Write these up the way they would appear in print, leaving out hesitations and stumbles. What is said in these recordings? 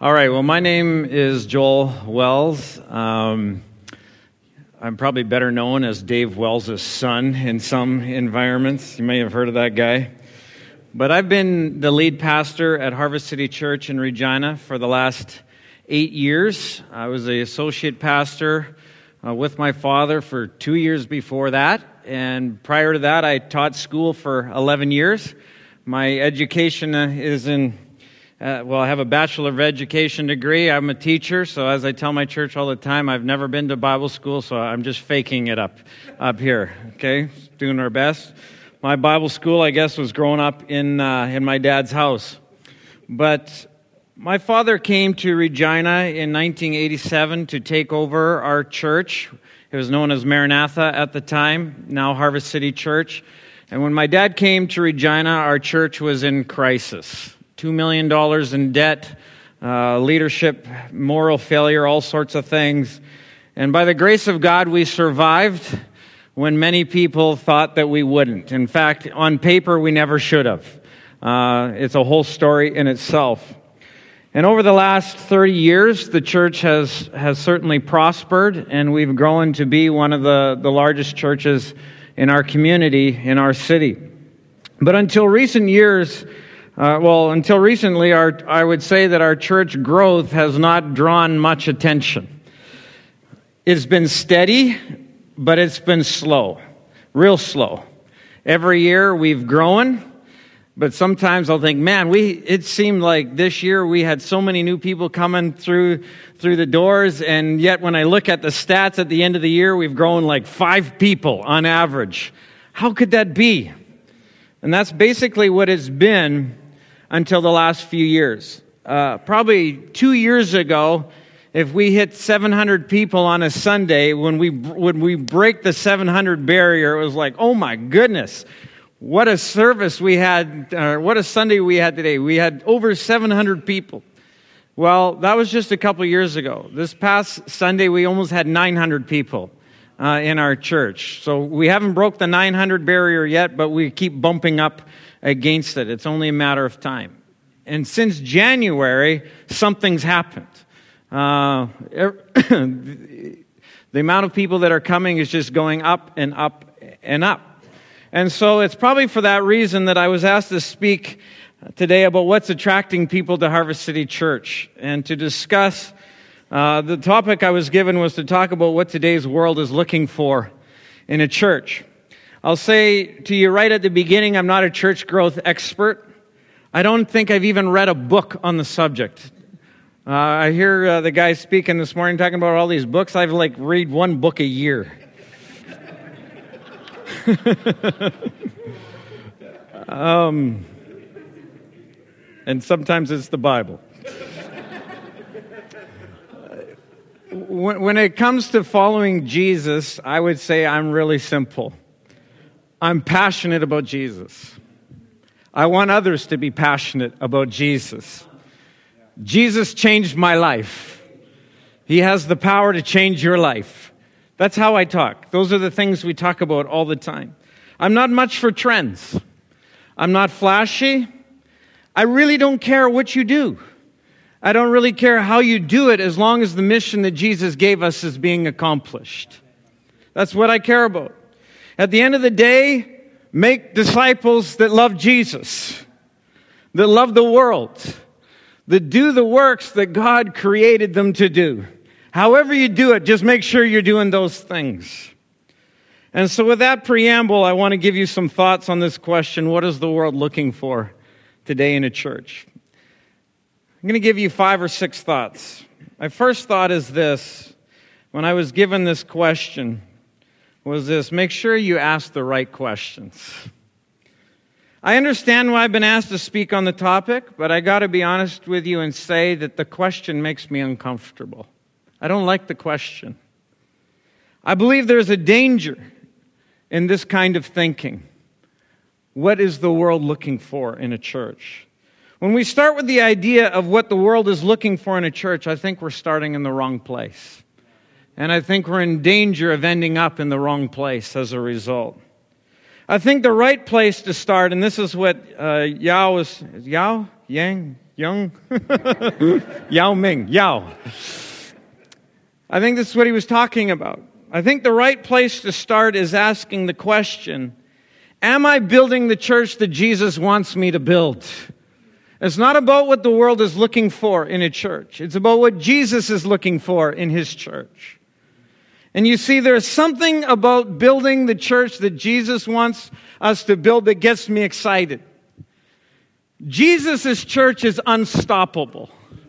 All right, well, my name is Joel Wells. I'm probably better known as Dave Wells' son in some environments. You may have heard of that guy. But I've been the lead pastor at Harvest City Church in Regina for the last 8 years. I was the associate pastor with my father for 2 years before that. And prior to that, I taught school for 11 years. My education is I have a Bachelor of Education degree. I'm a teacher, so as I tell my church all the time, I've never been to Bible school, so I'm just faking it up here, okay? Doing our best. My Bible school, I guess, was growing up in my dad's house. But my father came to Regina in 1987 to take over our church. It was known as Maranatha at the time, now Harvest City Church. And when my dad came to Regina, our church was in crisis. $2 million in debt, leadership, moral failure, all sorts of things. And by the grace of God, we survived when many people thought that we wouldn't. In fact, on paper, we never should have. It's a whole story in itself. And over the last 30 years, the church has certainly prospered, and we've grown to be one of the largest churches in our community, in our city. But until recently, I would say that our church growth has not drawn much attention. It's been steady, but it's been slow, real slow. Every year we've grown, but sometimes I'll think, man, it seemed like this year we had so many new people coming through the doors, and yet when I look at the stats at the end of the year, we've grown like 5 people on average. How could that be? And that's basically what it's been until the last few years. Probably 2 years ago, if we hit 700 people on a Sunday, when we break the 700 barrier, it was like, oh my goodness, what a service we had, what a Sunday we had today. We had over 700 people. Well, that was just a couple years ago. This past Sunday, we almost had 900 people in our church. So we haven't broke the 900 barrier yet, but we keep bumping up against it. It's only a matter of time. And since January, something's happened. The amount of people that are coming is just going up and up and up. And so it's probably for that reason that I was asked to speak today about what's attracting people to Harvest City Church, and to discuss the topic I was given was to talk about what today's world is looking for in a church. I'll say to you right at the beginning, I'm not a church growth expert. I don't think I've even read a book on the subject. I hear the guy speaking this morning talking about all these books. I've read one book a year. And sometimes it's the Bible. When it comes to following Jesus, I would say I'm really simple. I'm passionate about Jesus. I want others to be passionate about Jesus. Jesus changed my life. He has the power to change your life. That's how I talk. Those are the things we talk about all the time. I'm not much for trends. I'm not flashy. I really don't care what you do. I don't really care how you do it as long as the mission that Jesus gave us is being accomplished. That's what I care about. At the end of the day, make disciples that love Jesus, that love the world, that do the works that God created them to do. However you do it, just make sure you're doing those things. And so with that preamble, I want to give you some thoughts on this question: what is the world looking for today in a church? I'm going to give you 5 or 6 thoughts. My first thought is this. When I was given this question, was this: make sure you ask the right questions. I understand why I've been asked to speak on the topic, but I got to be honest with you and say that the question makes me uncomfortable. I don't like the question. I believe there's a danger in this kind of thinking. What is the world looking for in a church? When we start with the idea of what the world is looking for in a church, I think we're starting in the wrong place. And I think we're in danger of ending up in the wrong place as a result. I think the right place to start, and this is what Yang Young? Yao Ming. Yao. I think this is what he was talking about. I think the right place to start is asking the question, am I building the church that Jesus wants me to build? It's not about what the world is looking for in a church. It's about what Jesus is looking for in his church. And you see, there's something about building the church that Jesus wants us to build that gets me excited. Jesus' church is unstoppable.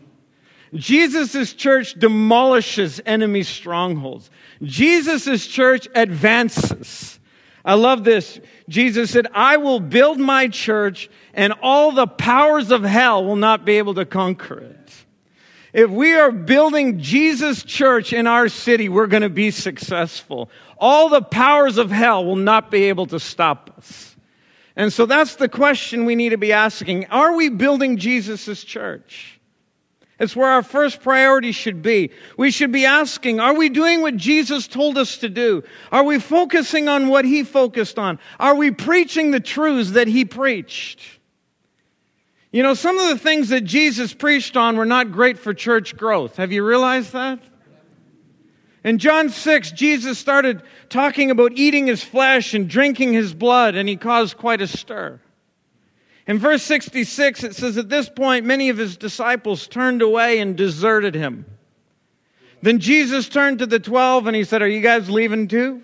Jesus' church demolishes enemy strongholds. Jesus' church advances. I love this. Jesus said, I will build my church and all the powers of hell will not be able to conquer it. If we are building Jesus' church in our city, we're going to be successful. All the powers of hell will not be able to stop us. And so that's the question we need to be asking. Are we building Jesus' church? It's where our first priority should be. We should be asking, are we doing what Jesus told us to do? Are we focusing on what he focused on? Are we preaching the truths that he preached? You know, some of the things that Jesus preached on were not great for church growth. Have you realized that? In John 6, Jesus started talking about eating his flesh and drinking his blood, and he caused quite a stir. In verse 66, it says, at this point, many of his disciples turned away and deserted him. Then Jesus turned to the 12 and he said, are you guys leaving too?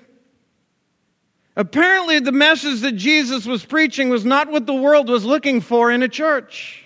Apparently, the message that Jesus was preaching was not what the world was looking for in a church.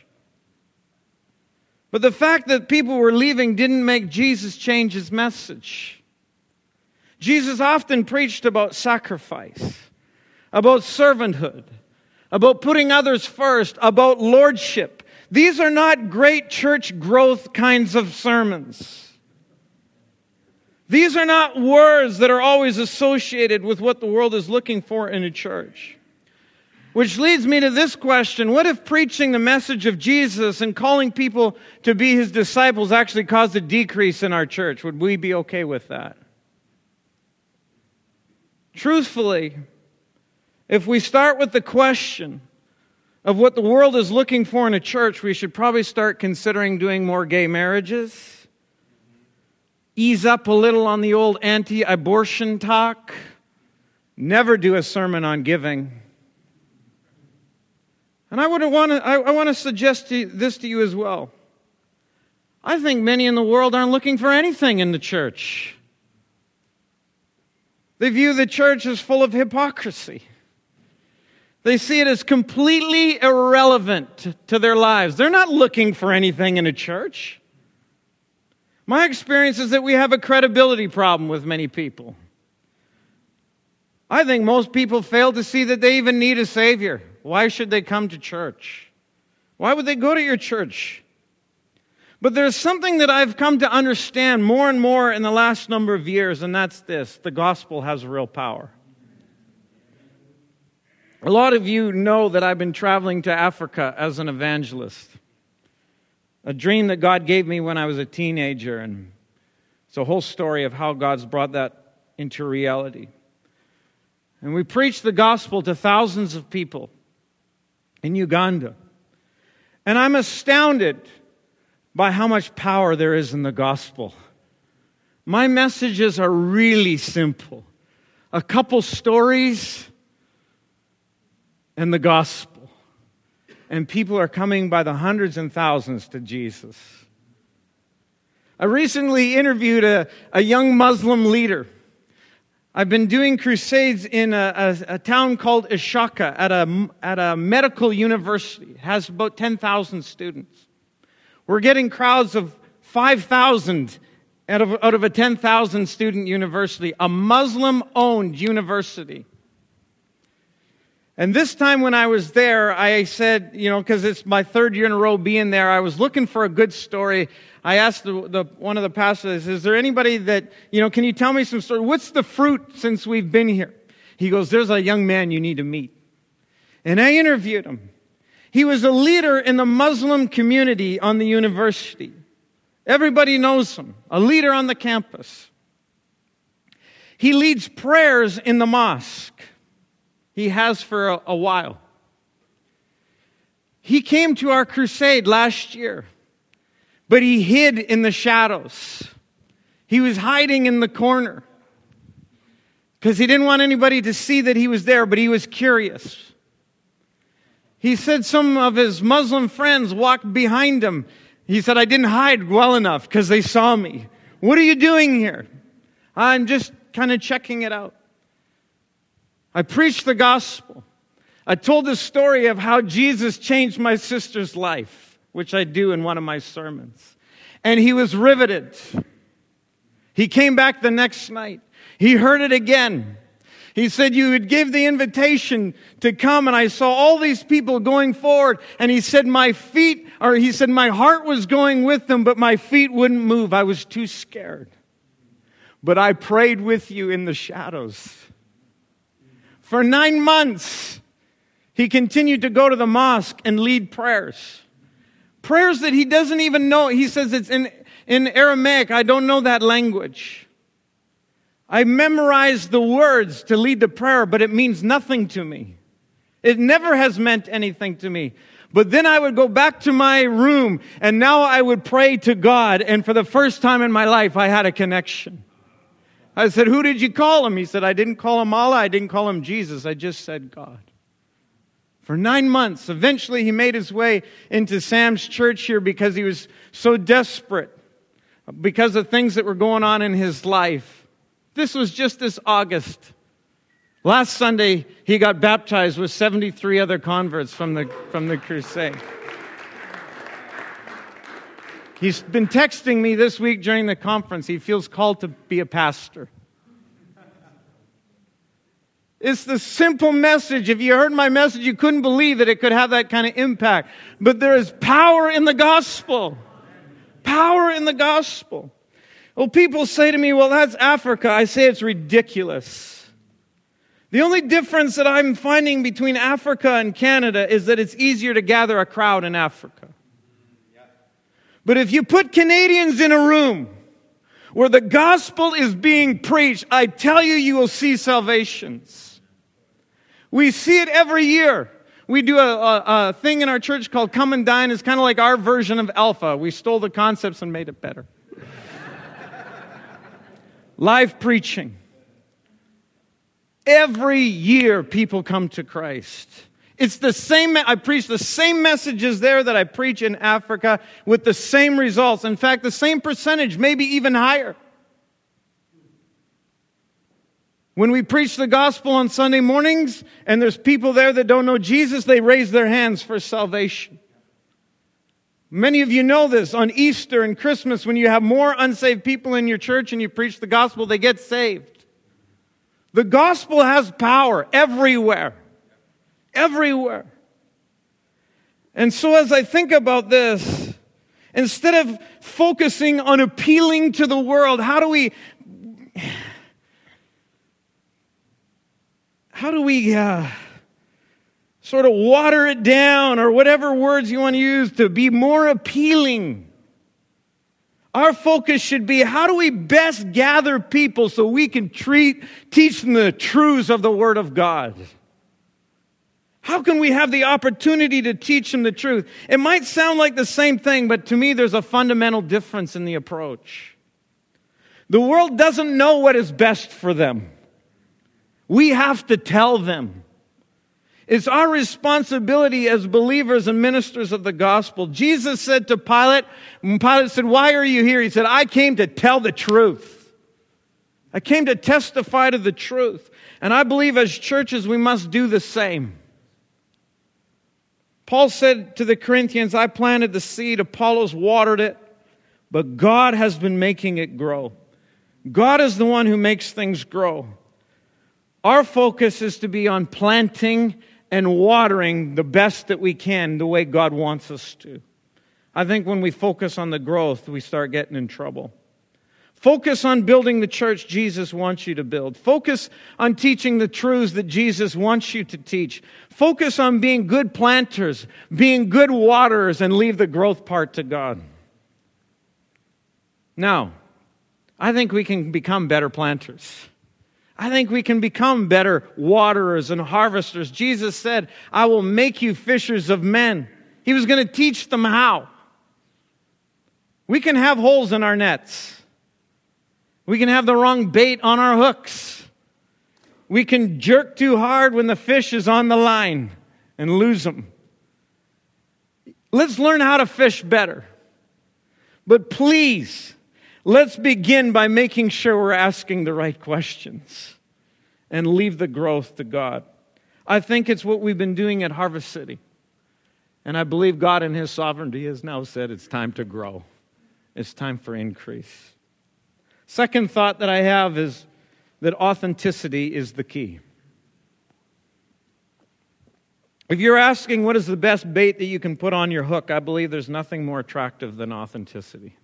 But the fact that people were leaving didn't make Jesus change his message. Jesus often preached about sacrifice, about servanthood, about putting others first, about lordship. These are not great church growth kinds of sermons. These are not words that are always associated with what the world is looking for in a church. Which leads me to this question. What if preaching the message of Jesus and calling people to be his disciples actually caused a decrease in our church? Would we be okay with that? Truthfully, if we start with the question of what the world is looking for in a church, we should probably start considering doing more gay marriages, ease up a little on the old anti-abortion talk, never do a sermon on giving. And I want to suggest this to you as well. I think many in the world aren't looking for anything in the church. They view the church as full of hypocrisy. They see it as completely irrelevant to their lives. They're not looking for anything in a church. My experience is that we have a credibility problem with many people. I think most people fail to see that they even need a Savior. Why should they come to church? Why would they go to your church? But there's something that I've come to understand more and more in the last number of years, and that's this: the gospel has real power. A lot of you know that I've been traveling to Africa as an evangelist. A dream that God gave me when I was a teenager, and it's a whole story of how God's brought that into reality. And we preached the gospel to thousands of people in Uganda. And I'm astounded by how much power there is in the gospel. My messages are really simple. A couple stories and the gospel. And people are coming by the hundreds and thousands to Jesus. I recently interviewed a young Muslim leader. I've been doing crusades in a town called Ishaka at a medical university. It has about 10,000 students. We're getting crowds of 5,000 out of a 10,000 student university, a Muslim-owned university. And this time when I was there, I said, because it's my third year in a row being there, I was looking for a good story. I asked one of the pastors, is there anybody that, can you tell me some story? What's the fruit since we've been here? He goes, there's a young man you need to meet. And I interviewed him. He was a leader in the Muslim community on the university. Everybody knows him, a leader on the campus. He leads prayers in the mosque. He has for a while. He came to our crusade last year, but he hid in the shadows. He was hiding in the corner because he didn't want anybody to see that he was there, but he was curious. He said some of his Muslim friends walked behind him. He said, I didn't hide well enough because they saw me. What are you doing here? I'm just kind of checking it out. I preached the gospel. I told the story of how Jesus changed my sister's life, which I do in one of my sermons. And he was riveted. He came back the next night. He heard it again. He said, you would give the invitation to come, and I saw all these people going forward, and he said, my heart was going with them, but my feet wouldn't move. I was too scared. But I prayed with you in the shadows. For 9 months, he continued to go to the mosque and lead prayers. Prayers that he doesn't even know. He says it's in Aramaic. I don't know that language. I memorized the words to lead the prayer, but it means nothing to me. It never has meant anything to me. But then I would go back to my room, and now I would pray to God, and for the first time in my life, I had a connection. I said, who did you call him? He said, I didn't call him Allah, I didn't call him Jesus, I just said God. For 9 months, eventually he made his way into Sam's church here because he was so desperate because of things that were going on in his life. This was just this August. Last Sunday, he got baptized with 73 other converts from the crusade. He's been texting me this week during the conference. He feels called to be a pastor. It's the simple message. If you heard my message, you couldn't believe that it could have that kind of impact. But there is power in the gospel. Power in the gospel. Well, people say to me, well, that's Africa. I say it's ridiculous. The only difference that I'm finding between Africa and Canada is that it's easier to gather a crowd in Africa. But if you put Canadians in a room where the gospel is being preached, I tell you, you will see salvations. We see it every year. We do a thing in our church called Come and Dine. It's kind of like our version of Alpha. We stole the concepts and made it better. Live preaching. Every year people come to Christ. It's the same, I preach the same messages there that I preach in Africa with the same results. In fact, the same percentage, maybe even higher. When we preach the gospel on Sunday mornings and there's people there that don't know Jesus, they raise their hands for salvation. Many of you know this. On Easter and Christmas, when you have more unsaved people in your church and you preach the gospel, they get saved. The gospel has power everywhere. Everywhere. And so as I think about this, instead of focusing on appealing to the world, how do we sort of water it down, or whatever words you want to use to be more appealing? Our focus should be, how do we best gather people so we can teach them the truths of the Word of God? How can we have the opportunity to teach them the truth? It might sound like the same thing, but to me there's a fundamental difference in the approach. The world doesn't know what is best for them. We have to tell them. It's our responsibility as believers and ministers of the gospel. Jesus said to Pilate, when Pilate said, why are you here? He said, I came to tell the truth. I came to testify to the truth. And I believe as churches we must do the same. Paul said to the Corinthians, I planted the seed, Apollos watered it, but God has been making it grow. God is the one who makes things grow. Our focus is to be on planting and watering the best that we can, the way God wants us to. I think when we focus on the growth, we start getting in trouble. Focus on building the church Jesus wants you to build. Focus on teaching the truths that Jesus wants you to teach. Focus on being good planters, being good waterers, and leave the growth part to God. Now, I think we can become better planters. I think we can become better waterers and harvesters. Jesus said, I will make you fishers of men. He was going to teach them how. We can have holes in our nets. We can have the wrong bait on our hooks. We can jerk too hard when the fish is on the line and lose them. Let's learn how to fish better. But please, let's begin by making sure we're asking the right questions and leave the growth to God. I think it's what we've been doing at Harvest City. And I believe God in His sovereignty has now said it's time to grow. It's time for increase. Second thought that I have is that authenticity is the key. If you're asking what is the best bait that you can put on your hook, I believe there's nothing more attractive than authenticity.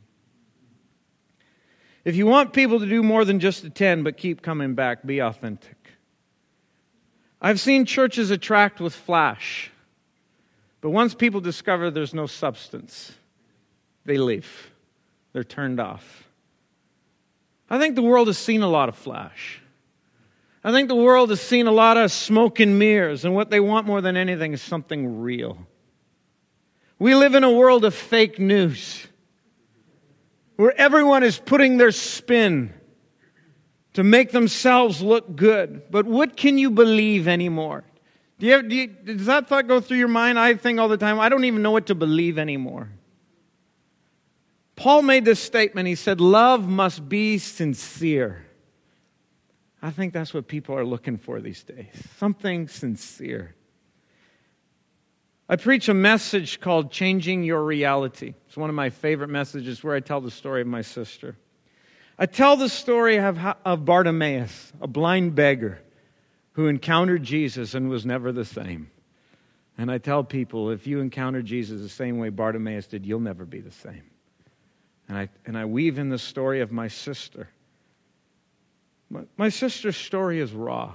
If you want people to do more than just attend but keep coming back, be authentic. I've seen churches attract with flash, but once people discover there's no substance, they leave. They're turned off. I think the world has seen a lot of flash. I think the world has seen a lot of smoke and mirrors, and what they want more than anything is something real. We live in a world of fake news, where everyone is putting their spin to make themselves look good. But what can you believe anymore? Does that thought go through your mind? I think all the time, I don't even know what to believe anymore. Paul made this statement. He said, love must be sincere. I think that's what people are looking for these days. Something sincere. I preach a message called Changing Your Reality. It's one of my favorite messages where I tell the story of my sister. I tell the story of Bartimaeus, a blind beggar who encountered Jesus and was never the same. And I tell people, if you encounter Jesus the same way Bartimaeus did, you'll never be the same. And I weave in the story of my sister. My sister's story is raw.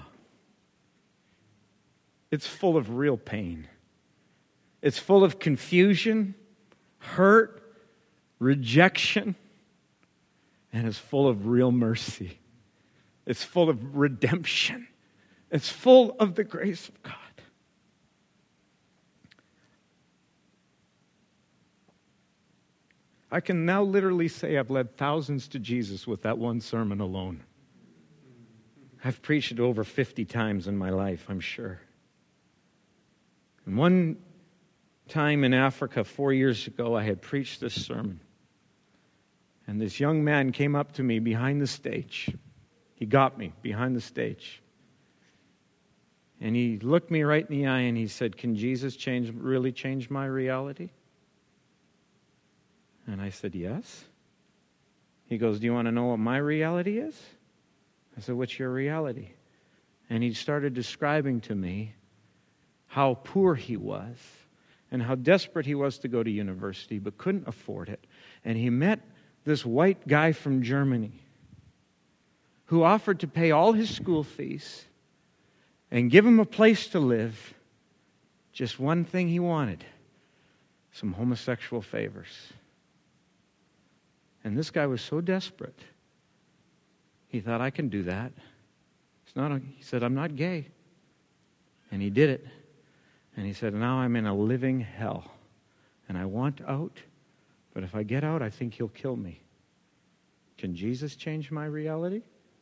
It's full of real pain. It's full of confusion, hurt, rejection, and it's full of real mercy. It's full of redemption. It's full of the grace of God. I can now literally say I've led thousands to Jesus with that one sermon alone. I've preached it over 50 times in my life, I'm sure. And one time in Africa 4 years ago, I had preached this sermon. And this young man came up to me behind the stage. He got me behind the stage. And he looked me right in the eye and he said, "Can Jesus really change my reality?" And I said, "Yes." He goes, "Do you want to know what my reality is?" I said, "What's your reality?" And he started describing to me how poor he was and how desperate he was to go to university but couldn't afford it. And he met this white guy from Germany who offered to pay all his school fees and give him a place to live. Just one thing he wanted: some homosexual favors. And this guy was so desperate, he thought, I can do that. He said, I'm not gay. And he did it. And he said, now I'm in a living hell. And I want out, but if I get out, I think he'll kill me. Can Jesus change my reality?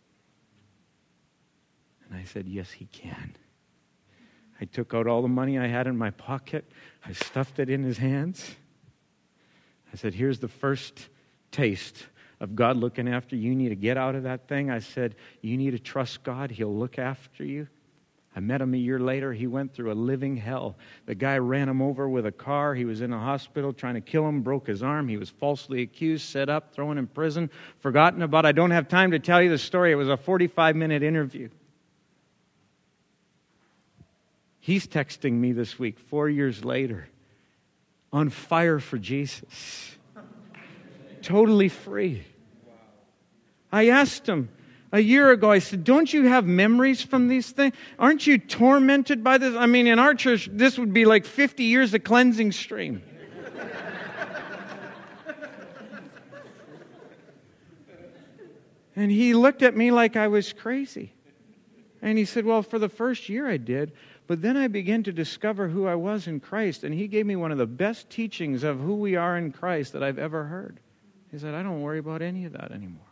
And I said, yes, he can. I took out all the money I had in my pocket. I stuffed it in his hands. I said, here's the first taste of God looking after you. You need to get out of that thing. I said, you need to trust God. He'll look after you. I met him a year later. He went through a living hell. The guy ran him over with a car. He was in a hospital trying to kill him, broke his arm. He was falsely accused, set up, thrown in prison, forgotten about. I don't have time to tell you the story. It was a 45-minute interview. He's texting me this week, 4 years later, on fire for Jesus. Totally free. I asked him a year ago, I said, don't you have memories from these things? Aren't you tormented by this? I mean, in our church, this would be like 50 years of cleansing stream. And he looked at me like I was crazy. And he said, well, for the first year I did, but then I began to discover who I was in Christ, and he gave me one of the best teachings of who we are in Christ that I've ever heard. He said, I don't worry about any of that anymore.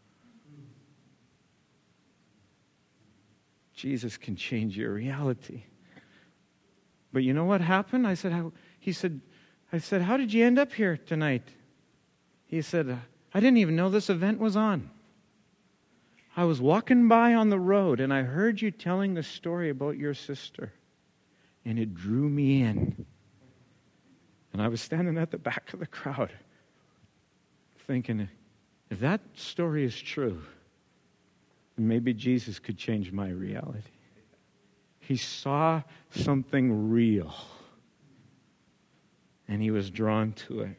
Jesus can change your reality. But you know what happened? I said, how did you end up here tonight? He said, I didn't even know this event was on. I was walking by on the road and I heard you telling the story about your sister. And it drew me in. And I was standing at the back of the crowd thinking, if that story is true, maybe Jesus could change my reality. He saw something real. And he was drawn to it.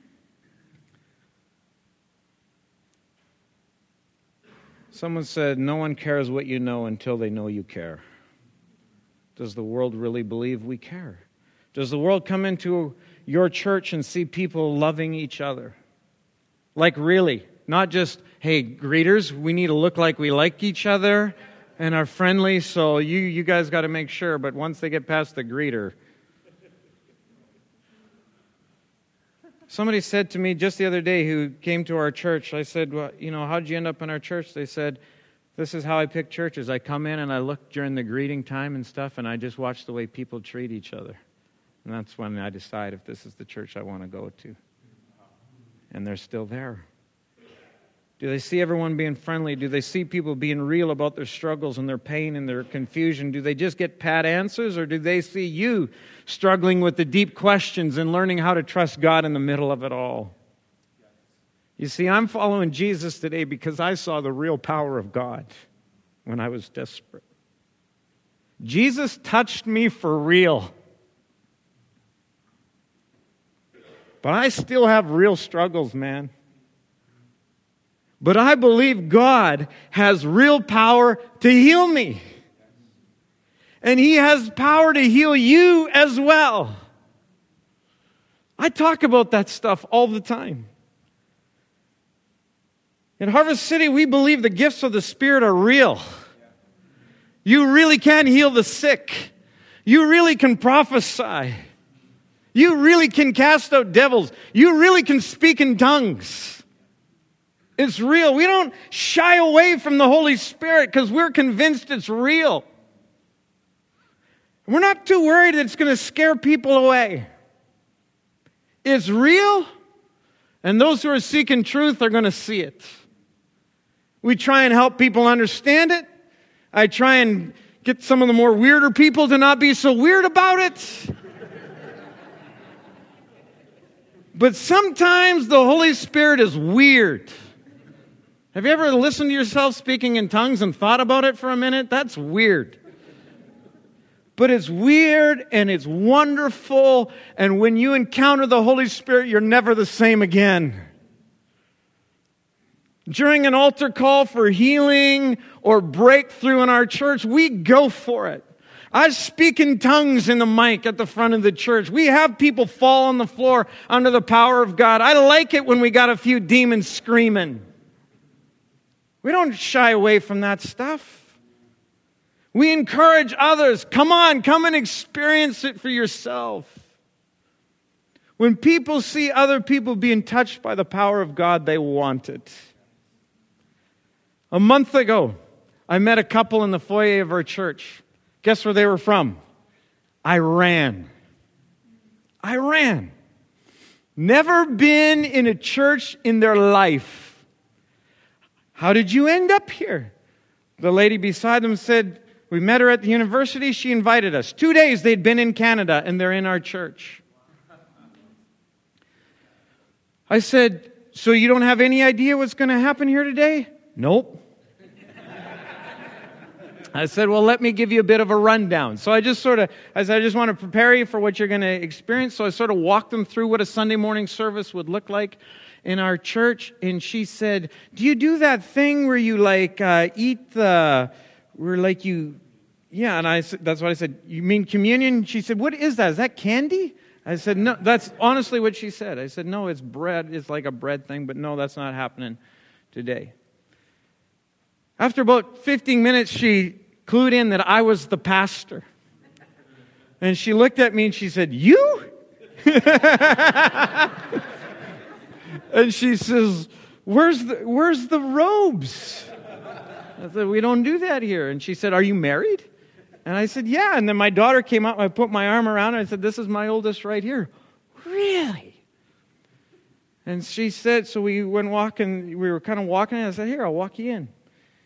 Someone said, no one cares what you know until they know you care. Does the world really believe we care? Does the world come into your church and see people loving each other? Like really, not just, hey, greeters, we need to look like we like each other and are friendly, so you guys got to make sure, but once they get past the greeter. Somebody said to me just the other day who came to our church, I said, well, how did you end up in our church? They said, this is how I pick churches. I come in and I look during the greeting time and stuff, and I just watch the way people treat each other. And that's when I decide if this is the church I want to go to. And they're still there. Do they see everyone being friendly? Do they see people being real about their struggles and their pain and their confusion? Do they just get pat answers, or do they see you struggling with the deep questions and learning how to trust God in the middle of it all? You see, I'm following Jesus today because I saw the real power of God when I was desperate. Jesus touched me for real. But I still have real struggles, man. But I believe God has real power to heal me. And He has power to heal you as well. I talk about that stuff all the time. In Harvest City, we believe the gifts of the Spirit are real. You really can heal the sick. You really can prophesy. You really can cast out devils. You really can speak in tongues. It's real. We don't shy away from the Holy Spirit because we're convinced it's real. We're not too worried that it's going to scare people away. It's real, and those who are seeking truth are going to see it. We try and help people understand it. I try and get some of the more weirder people to not be so weird about it. But sometimes the Holy Spirit is weird. Have you ever listened to yourself speaking in tongues and thought about it for a minute? That's weird. But it's weird and it's wonderful. And when you encounter the Holy Spirit, you're never the same again. During an altar call for healing or breakthrough in our church, we go for it. I speak in tongues in the mic at the front of the church. We have people fall on the floor under the power of God. I like it when we got a few demons screaming. We don't shy away from that stuff. We encourage others. Come on, come and experience it for yourself. When people see other people being touched by the power of God, they want it. A month ago, I met a couple in the foyer of our church. Guess where they were from? Iran. Never been in a church in their life. How did you end up here? The lady beside them said, we met her at the university. She invited us. 2 days they'd been in Canada, and they're in our church. I said, so you don't have any idea what's going to happen here today? Nope. I said, well, let me give you a bit of a rundown. So I just want to prepare you for what you're going to experience. So I sort of walked them through what a Sunday morning service would look like in our church. And she said, do you do that thing where you eat the, yeah. And I said, that's what I said. You mean communion? She said, what is that? Is that candy? I said, no, that's honestly what she said. I said, no, it's bread. It's like a bread thing, but no, that's not happening today. After about 15 minutes, she clued in that I was the pastor. And she looked at me and she said, "You?" And she says, where's the robes? I said, "We don't do that here." And she said, "Are you married?" And I said, "Yeah." And then my daughter came up, I put my arm around her, and I said, "This is my oldest right here." "Really?" And she said, so we went walking, we were kind of walking, and I said, "Here, I'll walk you in."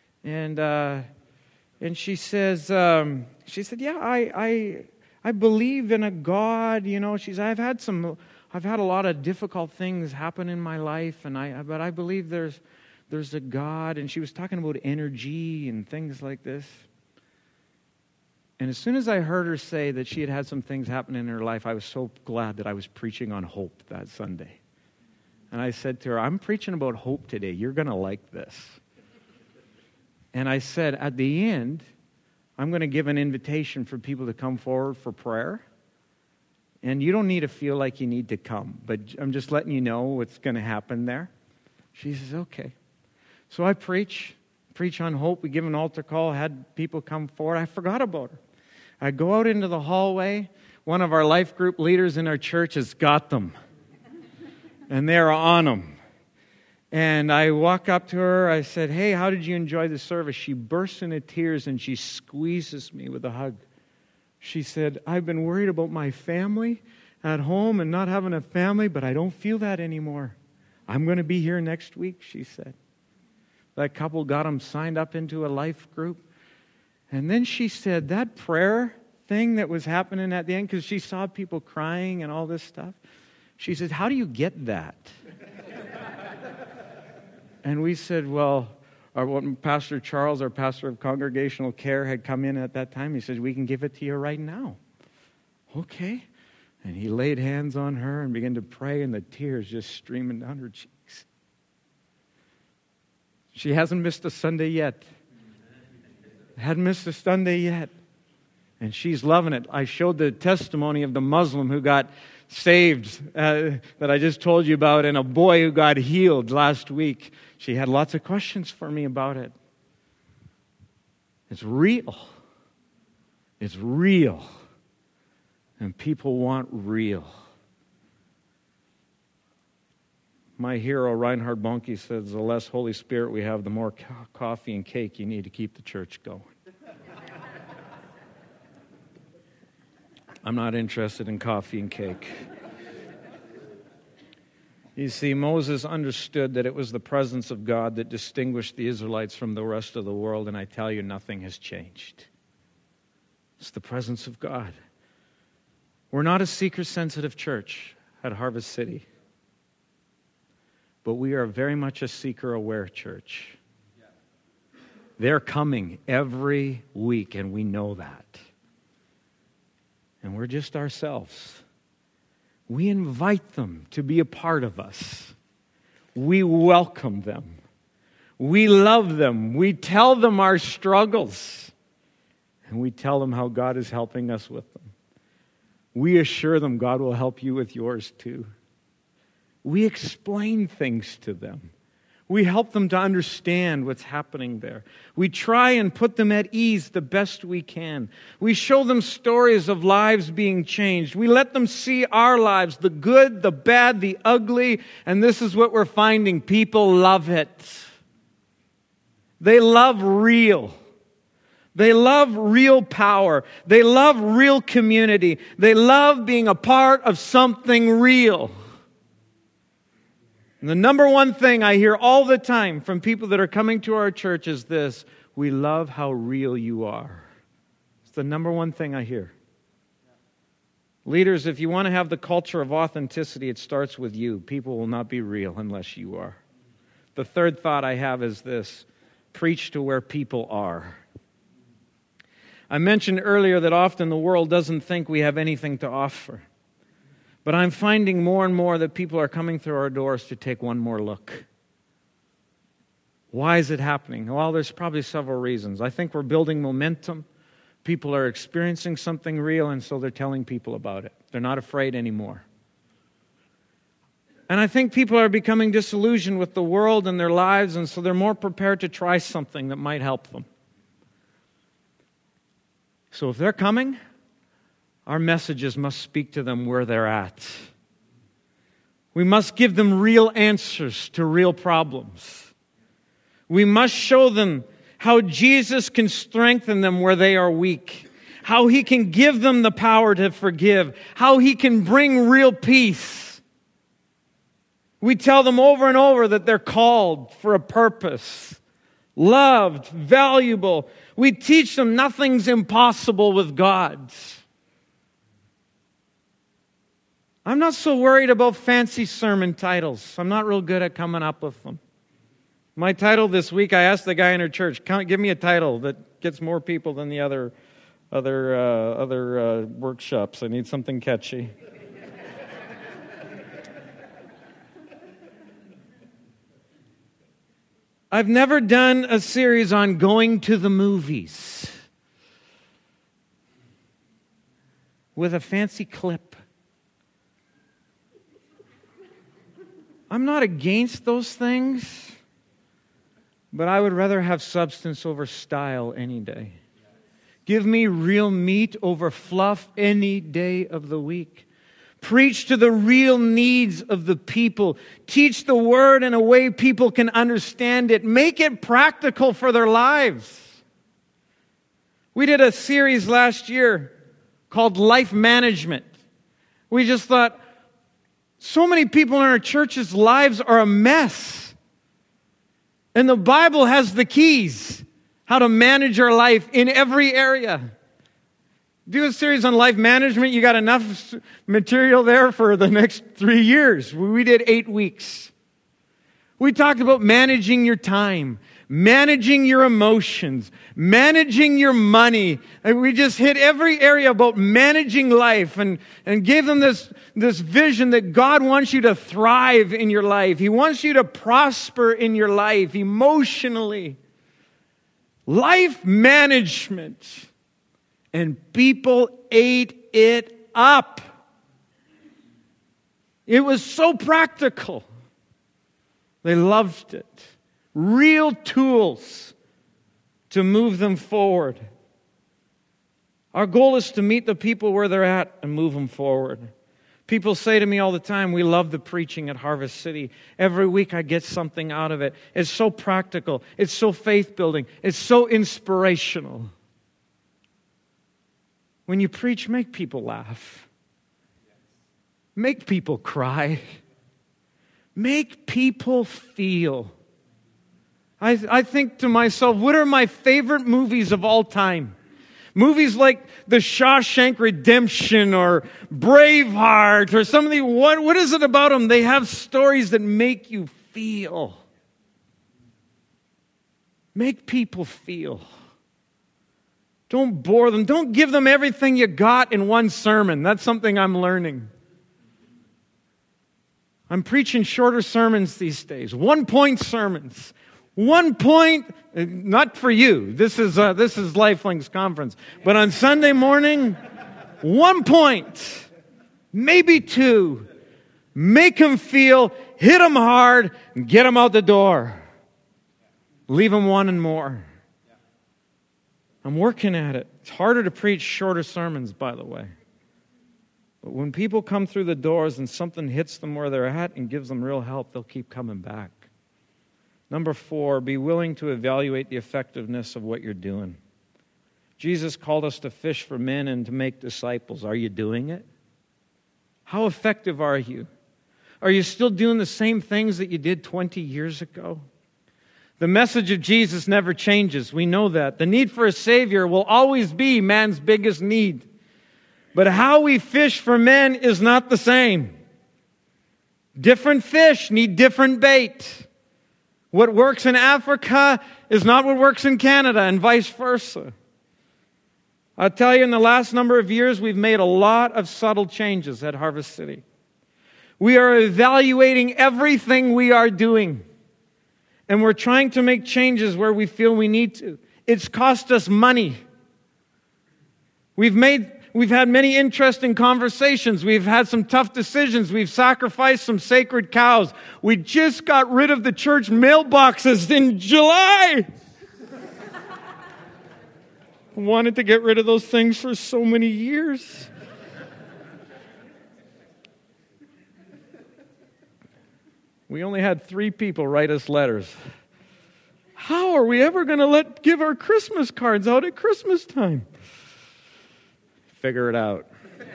And she says, "Yeah, I believe in a God, you know." She said, I've had a lot of difficult things happen in my life, but I believe there's a God. And she was talking about energy and things like this. And as soon as I heard her say that she had some things happen in her life, I was so glad that I was preaching on hope that Sunday. And I said to her, "I'm preaching about hope today. You're going to like this." And I said, at the end, I'm going to give an invitation for people to come forward for prayer. And you don't need to feel like you need to come, but I'm just letting you know what's going to happen there. She says, "Okay." So I preach on hope. We give an altar call, had people come forward. I forgot about her. I go out into the hallway. One of our life group leaders in our church has got them. And they're on them. And I walk up to her. I said, "Hey, how did you enjoy the service?" She bursts into tears and she squeezes me with a hug. She said, "I've been worried about my family at home and not having a family, but I don't feel that anymore. I'm going to be here next week," she said. That couple got them signed up into a life group. And then she said, that prayer thing that was happening at the end, because she saw people crying and all this stuff, she said, "How do you get that?" And we said, well, Pastor Charles, our pastor of congregational care, had come in at that time. He said, "We can give it to you right now." Okay. And he laid hands on her and began to pray, and the tears just streaming down her cheeks. She hasn't missed a Sunday yet. Hadn't missed a Sunday yet. And she's loving it. I showed the testimony of the Muslim who got saved that I just told you about, and a boy who got healed last week. She had lots of questions for me about it. It's real. It's real. And people want real. My hero, Reinhard Bonnke, says the less Holy Spirit we have, the more coffee and cake you need to keep the church going. I'm not interested in coffee and cake. You see, Moses understood that it was the presence of God that distinguished the Israelites from the rest of the world, and I tell you, nothing has changed. It's the presence of God. We're not a seeker-sensitive church at Harvest City, but we are very much a seeker-aware church. They're coming every week, and we know that. And we're just ourselves. We invite them to be a part of us. We welcome them. We love them. We tell them our struggles. And we tell them how God is helping us with them. We assure them God will help you with yours too. We explain things to them. We help them to understand what's happening there. We try and put them at ease the best we can. We show them stories of lives being changed. We let them see our lives, the good, the bad, the ugly, and this is what we're finding. People love it. They love real. They love real power. They love real community. They love being a part of something real. And the number one thing I hear all the time from people that are coming to our church is this: we love how real you are. It's the number one thing I hear. Leaders, if you want to have the culture of authenticity, it starts with you. People will not be real unless you are. The third thought I have is this: preach to where people are. I mentioned earlier that often the world doesn't think we have anything to offer. But I'm finding more and more that people are coming through our doors to take one more look. Why is it happening? Well, there's probably several reasons. I think we're building momentum. People are experiencing something real, and so they're telling people about it. They're not afraid anymore. And I think people are becoming disillusioned with the world and their lives, and so they're more prepared to try something that might help them. So if they're coming, our messages must speak to them where they're at. We must give them real answers to real problems. We must show them how Jesus can strengthen them where they are weak, how He can give them the power to forgive, how He can bring real peace. We tell them over and over that they're called for a purpose, loved, valuable. We teach them nothing's impossible with God. I'm not so worried about fancy sermon titles. I'm not real good at coming up with them. My title this week, I asked the guy in our church, give me a title that gets more people than the other workshops. I need something catchy. I've never done a series on going to the movies with a fancy clip. I'm not against those things, but I would rather have substance over style any day. Give me real meat over fluff any day of the week. Preach to the real needs of the people. Teach the Word in a way people can understand it. Make it practical for their lives. We did a series last year called Life Management. We just thought, so many people in our church's lives are a mess. And the Bible has the keys how to manage our life in every area. Do a series on life management. You got enough material there for the next 3 years. We did 8 weeks. We talked about managing your time, managing your emotions, managing your money. And we just hit every area about managing life and gave them this vision that God wants you to thrive in your life. He wants you to prosper in your life emotionally. Life management. And people ate it up. It was so practical. They loved it. Real tools to move them forward. Our goal is to meet the people where they're at and move them forward. People say to me all the time, we love the preaching at Harvest City. Every week I get something out of it. It's so practical. It's so faith-building. It's so inspirational. When you preach, make people laugh. Make people cry. Make people feel. I think to myself, what are my favorite movies of all time? Movies like The Shawshank Redemption or Braveheart or some of the, what is it about them? They have stories that make you feel. Make people feel. Don't bore them. Don't give them everything you got in one sermon. That's something I'm learning. I'm preaching shorter sermons these days. 1-point sermons. 1 point, not for you. This is Lifelinks Conference. But on Sunday morning, 1 point, maybe 2. Make them feel, hit them hard, and get them out the door. Leave them wanting more. I'm working at it. It's harder to preach shorter sermons, by the way. But when people come through the doors and something hits them where they're at and gives them real help, they'll keep coming back. Number 4, be willing to evaluate the effectiveness of what you're doing. Jesus called us to fish for men and to make disciples. Are you doing it? How effective are you? Are you still doing the same things that you did 20 years ago? The message of Jesus never changes. We know that. The need for a Savior will always be man's biggest need. But how we fish for men is not the same. Different fish need different bait. What works in Africa is not what works in Canada, and vice versa. I'll tell you, in the last number of years, we've made a lot of subtle changes at Harvest City. We are evaluating everything we are doing. And we're trying to make changes where we feel we need to. It's cost us money. We've had many interesting conversations. We've had some tough decisions. We've sacrificed some sacred cows. We just got rid of the church mailboxes in July. Wanted to get rid of those things for so many years. We only had 3 people write us letters. How are we ever going to give our Christmas cards out at Christmas time? Figure it out.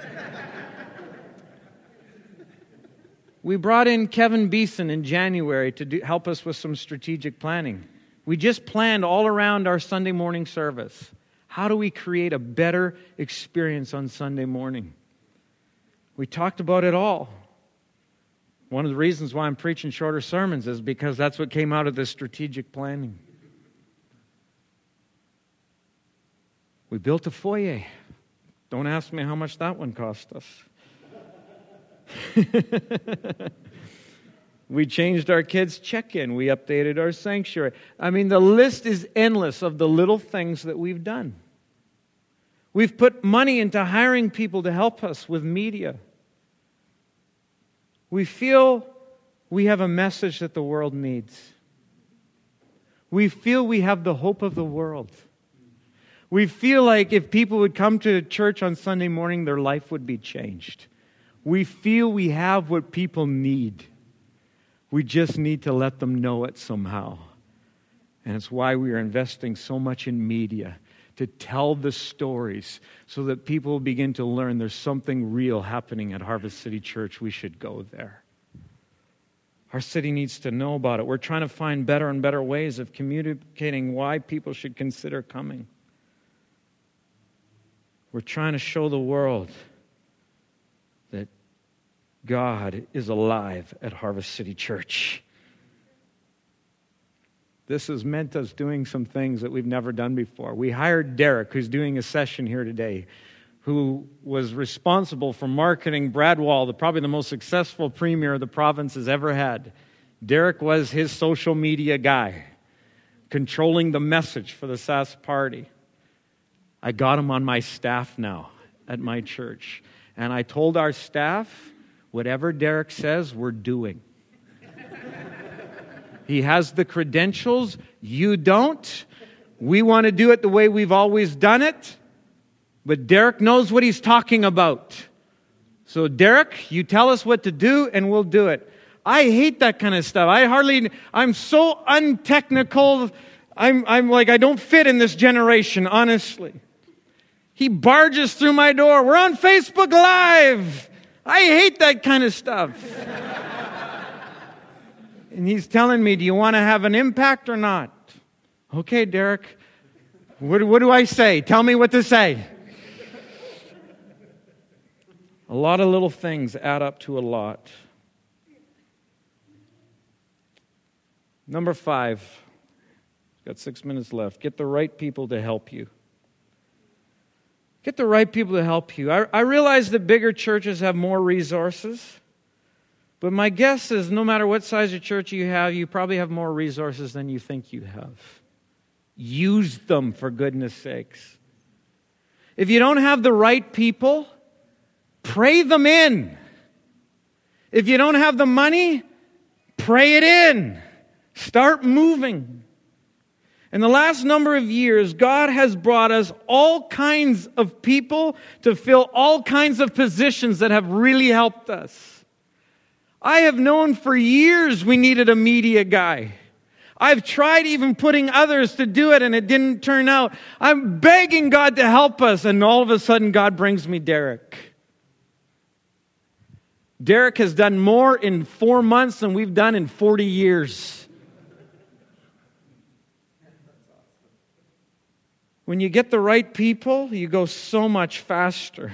We brought in Kevin Beeson in January to help us with some strategic planning. We just planned all around our Sunday morning service. How do we create a better experience on Sunday morning? We talked about it all. One of the reasons why I'm preaching shorter sermons is because that's what came out of this strategic planning. We built a foyer. Don't ask me how much that one cost us. We changed our kids' check-in. We updated our sanctuary. I mean, the list is endless of the little things that we've done. We've put money into hiring people to help us with media. We feel we have a message that the world needs. We feel we have the hope of the world. We feel like if people would come to church on Sunday morning, their life would be changed. We feel we have what people need. We just need to let them know it somehow. And it's why we are investing so much in media, to tell the stories so that people will begin to learn there's something real happening at Harvest City Church. We should go there. Our city needs to know about it. We're trying to find better and better ways of communicating why people should consider coming. We're trying to show the world that God is alive at Harvest City Church. This has meant us doing some things that we've never done before. We hired Derek, who's doing a session here today, who was responsible for marketing Brad Wall, probably the most successful premier the province has ever had. Derek was his social media guy, controlling the message for the SAS party. I got him on my staff now at my church. And I told our staff, whatever Derek says, we're doing. He has the credentials. You don't. We want to do it the way we've always done it. But Derek knows what he's talking about. So Derek, you tell us what to do and we'll do it. I hate that kind of stuff. I'm so untechnical. I'm like, I don't fit in this generation, honestly. He barges through my door. We're on Facebook Live. I hate that kind of stuff. And he's telling me, do you want to have an impact or not? Okay, Derek. What do I say? Tell me what to say. A lot of little things add up to a lot. Number 5. Got 6 minutes left. Get the right people to help you. Get the right people to help you. I realize that bigger churches have more resources. But my guess is no matter what size of church you have, you probably have more resources than you think you have. Use them, for goodness sakes. If you don't have the right people, pray them in. If you don't have the money, pray it in. Start moving. In the last number of years, God has brought us all kinds of people to fill all kinds of positions that have really helped us. I have known for years we needed a media guy. I've tried even putting others to do it and it didn't turn out. I'm begging God to help us, and all of a sudden God brings me Derek. Derek has done more in 4 months than we've done in 40 years. When you get the right people, you go so much faster.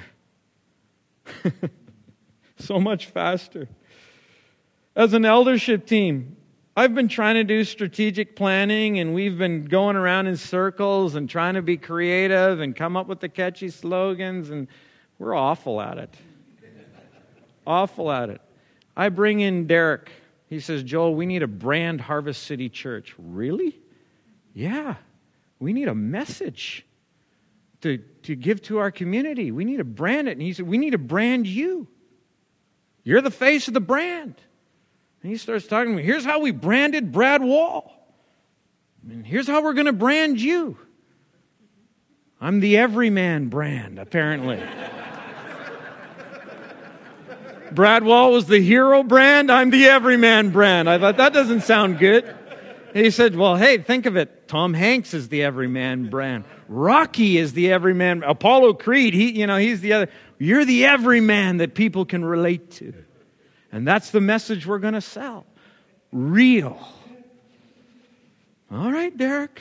So much faster. As an eldership team, I've been trying to do strategic planning, and we've been going around in circles and trying to be creative and come up with the catchy slogans, and we're awful at it. Awful at it. I bring in Derek. He says, Joel, we need a brand Harvest City Church. Really? Yeah. We need a message to give to our community. We need to brand it. And he said, we need to brand you. You're the face of the brand. And he starts talking to me. Here's how we branded Brad Wall. And here's how we're going to brand you. I'm the everyman brand, apparently. Brad Wall was the hero brand. I'm the everyman brand. I thought, that doesn't sound good. And he said, well, hey, think of it. Tom Hanks is the everyman brand. Rocky is the everyman. Apollo Creed, he's the other. You're the everyman that people can relate to. And that's the message we're going to sell. Real. All right, Derek.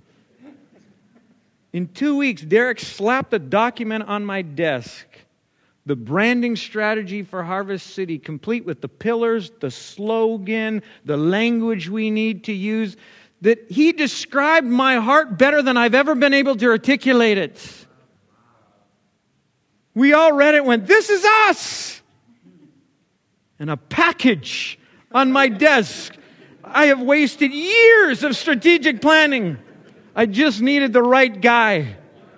In 2 weeks, Derek slapped a document on my desk. The branding strategy for Harvest City, complete with the pillars, the slogan, the language we need to use, that he described my heart better than I've ever been able to articulate it. We all read it and went, this is us! And a package on my desk. I have wasted years of strategic planning. I just needed the right guy.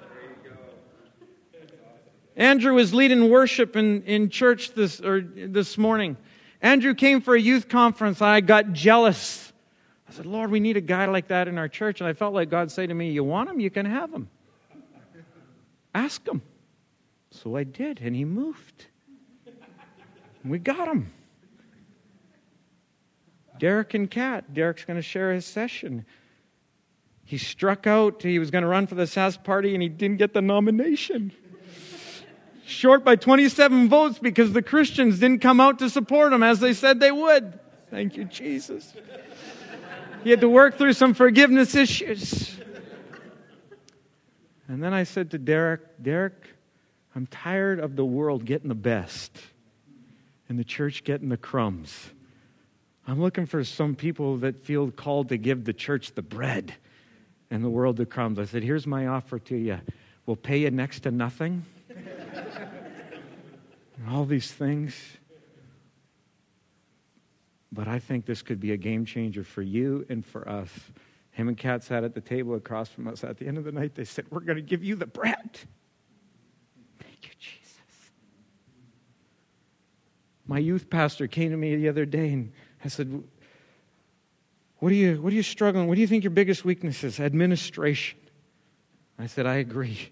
Andrew was leading worship in church this morning. Andrew came for a youth conference. I got jealous. I said, Lord, we need a guy like that in our church. And I felt like God said to me, you want him? You can have him. Ask him. So I did, and he moved. And we got him. Derek and Kat. Derek's going to share his session. He struck out. He was going to run for the SAS party, and he didn't get the nomination. Short by 27 votes because the Christians didn't come out to support him as they said they would. Thank you, Jesus. He had to work through some forgiveness issues. And then I said to Derek, I'm tired of the world getting the best and the church getting the crumbs. I'm looking for some people that feel called to give the church the bread and the world the crumbs. I said, here's my offer to you. We'll pay you next to nothing. And all these things. But I think this could be a game changer for you and for us. Him and Kat sat at the table across from us. At the end of the night, they said, we're going to give you the bread. Thank you, Jesus. My youth pastor came to me the other day and I said, what are you struggling? What do you think your biggest weakness is? Administration. I said, I agree.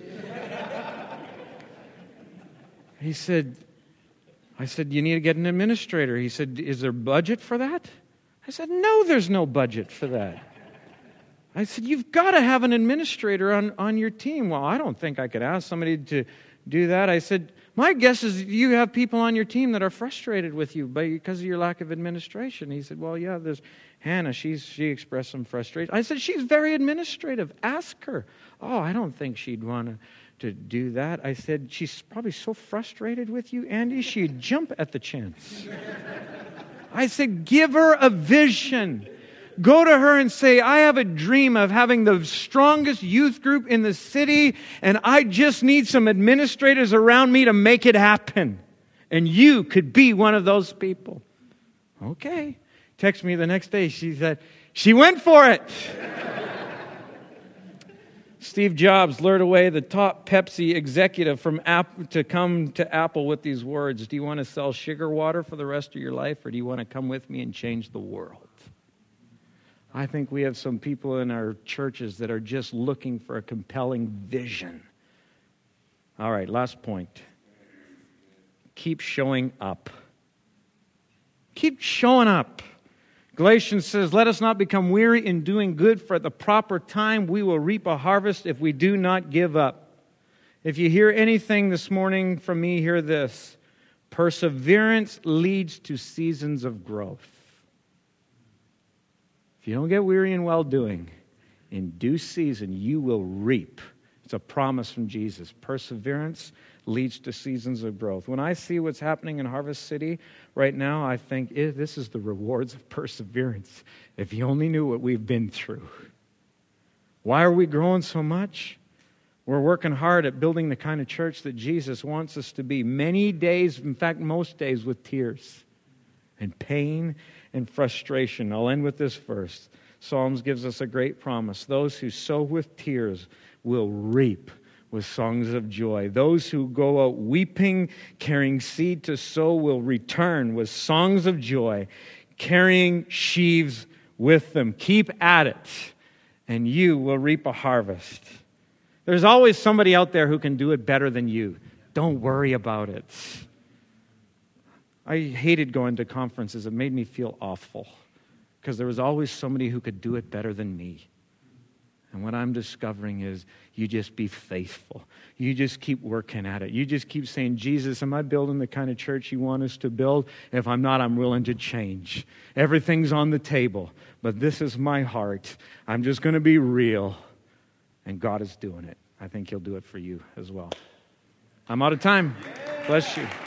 I said, you need to get an administrator. He said, is there budget for that? I said, no, there's no budget for that. I said, you've got to have an administrator on your team. Well, I don't think I could ask somebody to do that. I said, my guess is you have people on your team that are frustrated with you because of your lack of administration. He said, well, yeah, there's Hannah. She expressed some frustration. I said, she's very administrative. Ask her. Oh, I don't think she'd want to do that. I said, she's probably so frustrated with you, Andy, she'd jump at the chance. I said, give her a vision. Go to her and say, I have a dream of having the strongest youth group in the city, and I just need some administrators around me to make it happen. And you could be one of those people. Okay. Text me the next day. She said, she went for it. Steve Jobs lured away the top Pepsi executive from Apple to come to Apple with these words. Do you want to sell sugar water for the rest of your life, or do you want to come with me and change the world? I think we have some people in our churches that are just looking for a compelling vision. All right, last point. Keep showing up. Keep showing up. Galatians says, let us not become weary in doing good, for at the proper time we will reap a harvest if we do not give up. If you hear anything this morning from me, hear this. Perseverance leads to seasons of growth. If you don't get weary in well-doing, in due season you will reap. It's a promise from Jesus. Perseverance leads to seasons of growth. When I see what's happening in Harvest City right now, I think this is the rewards of perseverance. If you only knew what we've been through. Why are we growing so much? We're working hard at building the kind of church that Jesus wants us to be. Many days, in fact, most days with tears and pain and frustration. I'll end with this verse. Psalms gives us a great promise. Those who sow with tears will reap with songs of joy. Those who go out weeping, carrying seed to sow, will return with songs of joy, carrying sheaves with them. Keep at it, and you will reap a harvest. There's always somebody out there who can do it better than you. Don't worry about it. I hated going to conferences. It made me feel awful because there was always somebody who could do it better than me. And what I'm discovering is you just be faithful. You just keep working at it. You just keep saying, Jesus, am I building the kind of church you want us to build? If I'm not, I'm willing to change. Everything's on the table, but this is my heart. I'm just going to be real. And God is doing it. I think He'll do it for you as well. I'm out of time. Bless you.